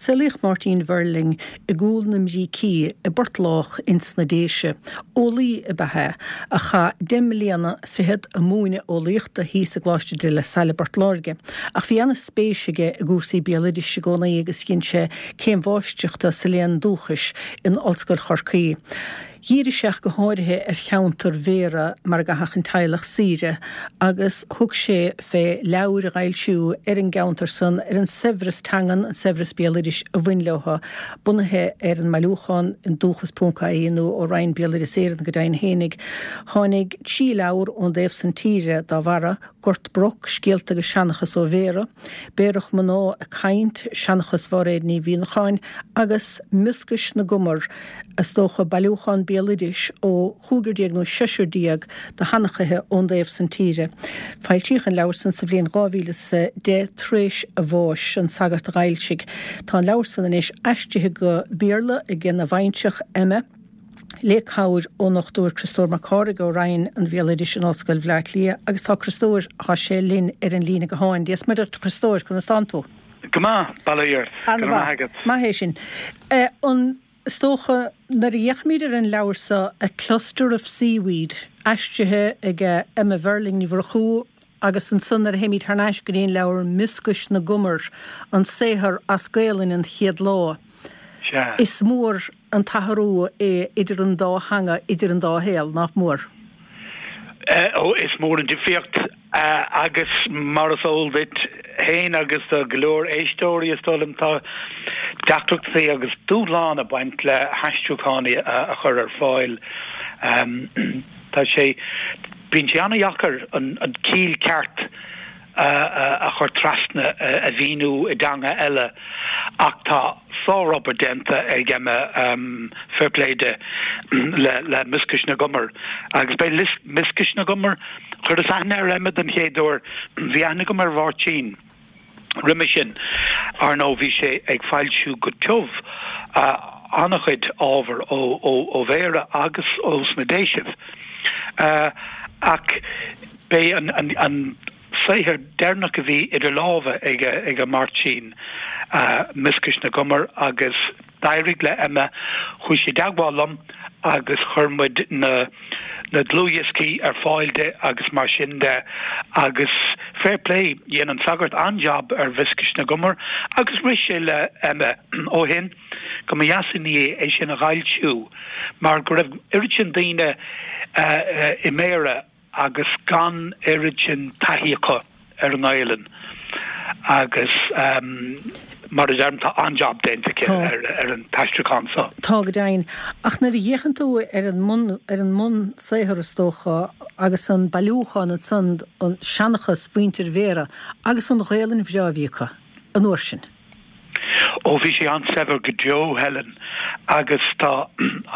Selích Martin Verling I gúlnam cí I bortlách insnadéise, ólí I bethe, a cha 10 millióna fihead a múine ólíochta hís a gláiste de le saile bortláge. Ach fi anna spéisige I gúsaí bialidis se góna agus cinse céim bháisteachta sa léan dúchas in Olscoil Chorcaí. Díri seach go háirithe cheantar Vera mar go hachan teilech síre, agus thug sé fé leabhar a ghailsiú an geantar san an Severus tangan, an Severus bialidis a bhainleotha, bunathe an mailúchan in dúchas punca éanú ó rain bialidis éireann go dain hénig. Tháinig tí leabhar ón déobh san tíre dá bhara, gort broc scialta go seanachas ó Vera, béireach maná a caint seanachas bhóréad ní bhíonacháin, agus muscais na gumar as dócha bailúchan bialidis ó chúgurdíag nó seisirdíag de hanachathe ón déobh san tíre. Fáiltíoch an leabhar san sa bhliain 2013 a bháis an sagart a ghailsigh. Tá an leabhar san is eistethe go bíorla I gin a bhaintseach Emma, lécáir ó nachtúir Christóir Macára go rain an bhialidis an Olscoil Bhleac Lia, agus tá Christóir há sé linn an lína go háin. Díos muidir Christóir chun stantú. Gama, Balair. Ma hé sin. An stócha na dhéachmíidir an leabhar sa a cluster of seaweed, eistethe ag Emma Verling ní bhar agus an sun ar héimi tarnáis go dhéon leabhar muscais na gumar an séthar as gaelann an chiad lá. Is mór an taharú idir an dá hanga, idir an dá héal nach mór. Is mór an difíocht agus mar as óldit héin agus a glór éistóí is stolam tá deachtracht sé agus dúláán a baint le haistúchánaí a chur ar fáil. Tá sé bíonn sé anna dhachar an cíl ceart a chur trasna a bhíú I ganga eile ach tá sárabbar denta ag fairpléide le muscais na gumar. Agus bei muscais na gumar chur is aithne ar Emma den chéadúir bhí aithne gumar bhhartín. Riimi sin ar nó bhí sé ag fáilsiú go tuamh annachchuid ábhar ó Vera agus ó Smedéisih. Ach bé an Saithar dernach a bhí idir lábha ag a martín muscais na gumar agus dairigh le Emma chu sé daghálam agus churmuid na dlúiascí ar fáilte agus mar sin de agus fair play dhéanaan an sagart anjob ar bhiscais na gumar agus ris sé le Emma ó hin go maiasaní é sin a ghailsiú mar go raibh iritin daoine I méire agus gan iritin taíocha ar an éileán agus mar is tá anjob déntacha ar an taisteachán sa. Tá go dain. Ach na dhéchan tú ar an mun séthar tócha agus an bailúchan an san an seanachas bhaintir Vera agus an ghéalann bhreabhíocha an uair sin. Ó bhí sé an sever go deo Helen agus tá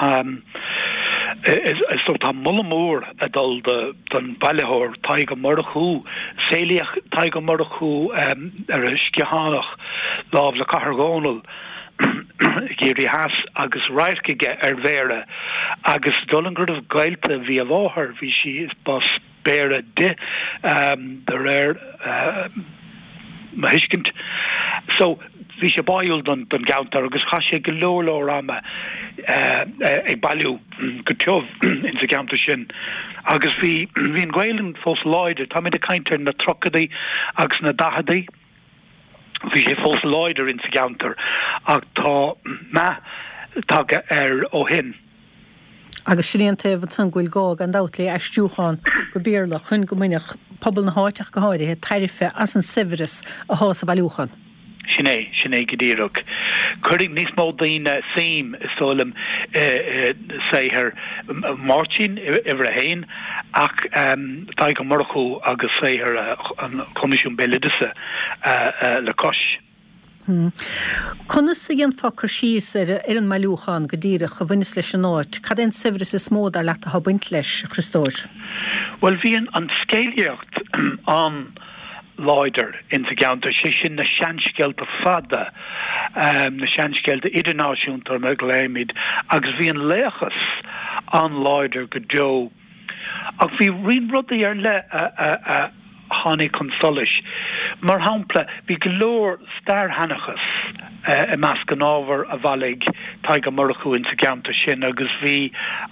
is tá mullamór a dul den bailithóir taig go marachú séliach taig go marachú ar a sciánach láb le cathargónal géirí has agus rairciige ar Vera agus dul an gurh gailte bhí a bháthar bhí si is bas béire de de mahiiscint so bhí sé baúil don geantar agus cha sé go leor ama ag bailú go teamh in sa geantar sin agus bhíon ghaelann fós láidir tá mid a caintear na trocadaí agus na dahadaí bhí sé fós láidir in sa geantar ach tá ar ó hin. Agus sin taobh san ghfuil gág an dátlí eistúcháin go bíorla chun go miniach pobl na háiteach go háirithe tairife as an Severus a hás a bailúchan. Sinné godíireach. Cuirigh níos mó daoine sim is solam séithar Martin ibre héin ach tá go marachú agus séithar an comisiún Belidise le cos. Conas sa gin focar síos ar an mailúchan go dtíireach a bhaine leis an áit, cad éon Severus is mód ar leat a habaint leis, Christóir? Well, bhíon an scéalaíocht an Leider in sa geantar sé sin na seanscéalta fada na seanscéalta idirnáisiúntar me gléimiid agus bhíon léachas an Leider go deo ach bhí rion rudaí ar le hánig consolis. Mar hampla bhí golóir star hanachas I meas gan ábhar a bhalig taige marchú in sa gceanta sin agus bhí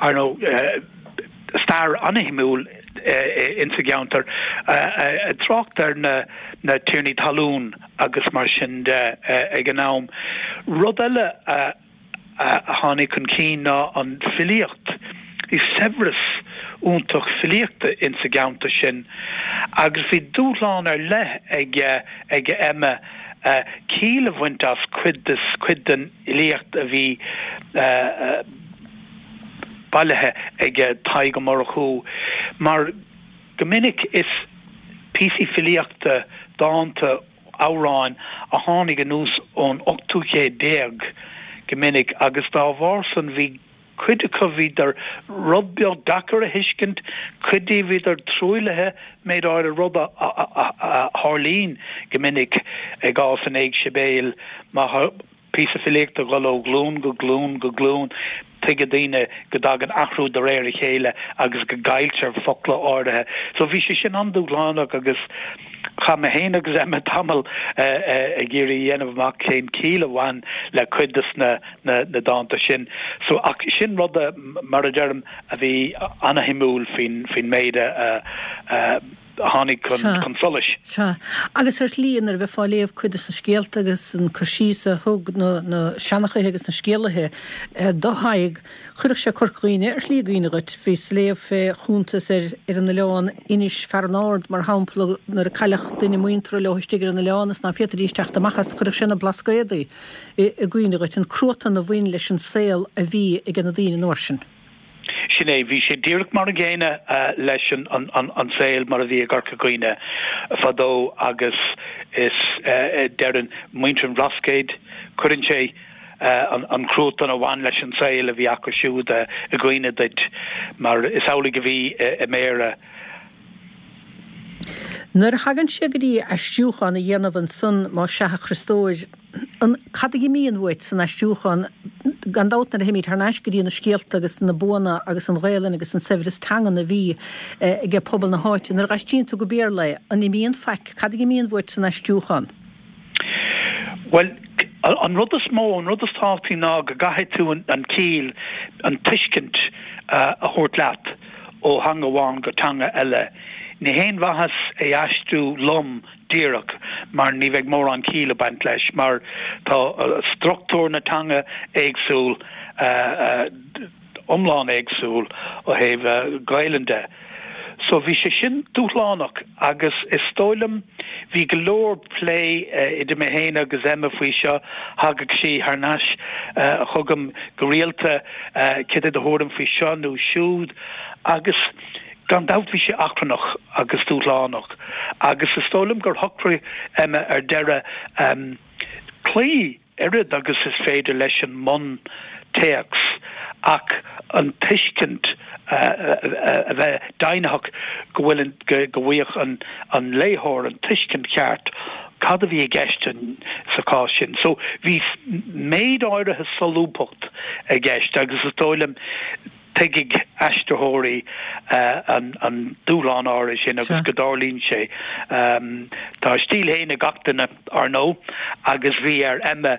star anahimúil in sa gceantar tráchtar na tíirní talún agus mar sin ag an nám. Rud eile a hánig chun cín ná an filiocht is severas úntoch filiochta in sa gceanta sin agus bhí dúláán le ag emme cíle bhaintas cuid den iliocht a bhí bailithe ag taige marchú mar gomininic is písí filiochta dáanta áráin a tháinig an nús ón 810 gomininic agus dá bharsan bhí cuide vider rudbeag dakar a hiiscint, cuide vider trúilethe méid áir a rud a Harlín gomininic ag ás an éig sibéil má pí a filéachta go glún tuige daine go dagan achrú de réir chéile agus go gailtear fokla áirithe. So bhí sé sin andúglánach agus cha me héine agus emme tamil a géirí dhéanamh cén cíle bhain le cuidas na dáanta sin. So ach sin rud mar a derm a bhí anahimúil fin méide hánig consolis. Agus líonar bheith fáléomh chuidas na scéalta agus an cosísa thug na seannacha agus na scéalathe do haig chuireach sé corcaoine líagaoinegat fhí sléomh chúntas ar an leán inis fearnáard mar hampla nar a caileach duine muintre lehoistigir an leánas ná fiataríisteach amachchas chuireach sin na blascaédaí I gcuoinegat an cruatan a bhain leis an saoil a bhí ag an daoine nóirsin. Sinné bhí sé díreach mar a géine leis an saoil mar a bhí garcha goine fadó agus is dean muintean rascéid chuann sé an cruútan a bhain leis an saoil a bhí acu siúd a goine deit mar is ála go bhí I méire. Nuair hagann sé go dtí aistiúchan a dhéanamh an son má seacha Christóid an cadigi míon bhuait san aistiúchan gandát na himí tar neis go dtí na scéalta agus na buna agus an réilean agus an severas tangan a bhí ag pobl na háite nar gaistín tú go béir le an I míon feic cadigi míon bhuait san aistiúchan. Well, an rud is mó an rud is tátaí ná go gaithe tú an cíl an tuiscint a thuirt leat ó hanga bháin go tanga eile. Ní héin bhachas é aistú lom díreach mar ní bheith mór an cíle baint leis mar tá struchtúr na tanga éagsúil omláin éagsúil ó héh gailende. So bhí sé sin dúlánach agus is stoilm bhí golóir play I de mé héine agus emma faoi seo hagad sí ar náis chugam go réalta cid a thuirm faoi seo nó siúd agus gan dát bhí sé acranach agus dúlánach agus is stoilm gur thocraí emma ar deire clí irid agus is féidir leis an mon teacs ach an tuiscint a bheith dainach go bhfuach an léthóir an tuiscint ceart cad a bhí gceistin sa cá sin. So bhí méid áirithe solúpacht a gceist agus is dóilm teigig aistethirí an dúlán áiri sin agus go dálíonn sé. Tá stíl héine gachtainna ar nó agus bhí ar emme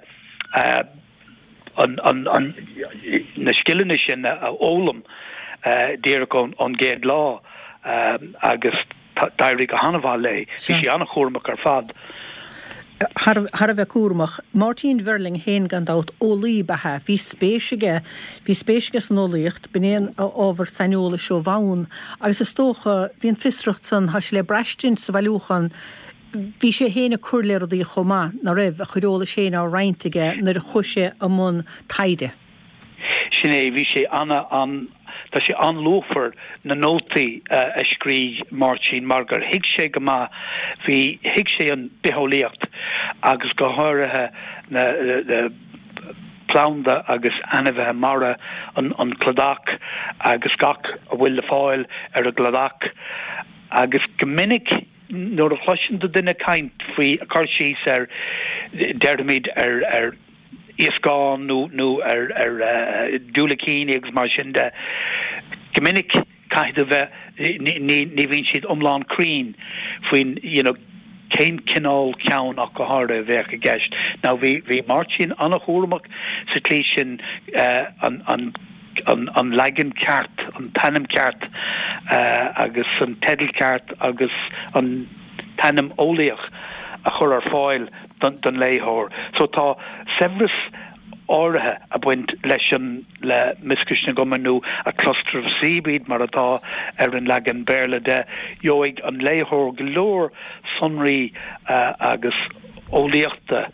na skillne sin a ólam díreach an géad lá agus dairí go hanamhá lei hí sé annach chóirmach ar fad. Har a bheith cuamach, Martin Verling héin gandát ólí bethe, hí spéisige san ólaíocht, binéan ábhar sainúla seo bhain, agus is tócha hín fisreacht san has le breistin sa bhilúchan hí sé héna curléir í chomá na raibh a chuireola sé á reintige nar a chuise am mun taide. Sinné bhí sé tá sé anlófar na nótaí a scrí Martin margar hiig sé go má hí hiig sé an beholíocht agus go háirithe na plánda agus anamh mara an cladach agus gach a bhfuil le fáil ar a gladach agus gomininic nóair a chluisin do duine caint faoi a chuir síos ar deirmid ar Iascán nó ar dúlacíine agus mar sin de gomininic kind of ní vín siad omlán Crean faoin céim cinál ceann ach go háda bheith a gceist. Now bhí mar sin anna chóramach sa clí sin an legan ceart, an tanam ceart agus an tedal ceart agus an tanam ólaíoch a chur ar fáil don léthóir. So tá severas áirithe a buint leis le miscrisna gomanú a cluster of seaweed mar atá ar an legan béarla de joig an léthóir glór sonraí agus ólaíochta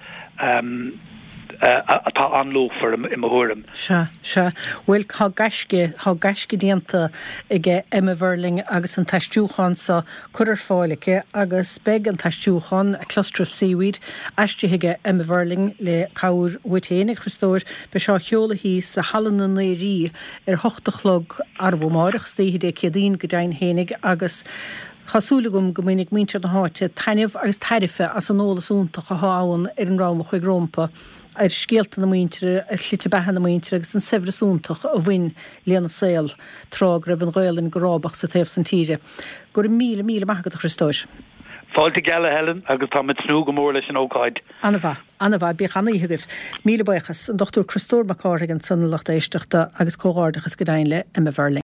atá anlófar i mhuairm. Se. Bhfuil há gaisce díanta ige Emma Verling agus an taistúchan sa chuir fáiliche agus beg an taistúchan a cluster of seaweed aistithe Emma Verling le cabhar Witénig Christóir be seo cheola hí sa hallan na néirí ar 8 arbhómáireach stíhide céadín go dain hénig agus Chasúlagum go minic mítear na háte tainmh agus tarife as an ólas úntaach a háin ar an ráma chuig rompa ar scéalta na muintere ar chluite behan na muintere agus an severas úntaach a bhain léana saoil trág raibh an ghailin gorábach sa taobh san tíre. Gur míle maithagad a Christóir. Fáilte geile Helen agus tá mit snú go mór leis an ócáid. Anna bha bí chana íthagah míle buchas an Dr. Christóir Macárigan san lacht éisteachta agus cógáardachas go dain le Emma Verling.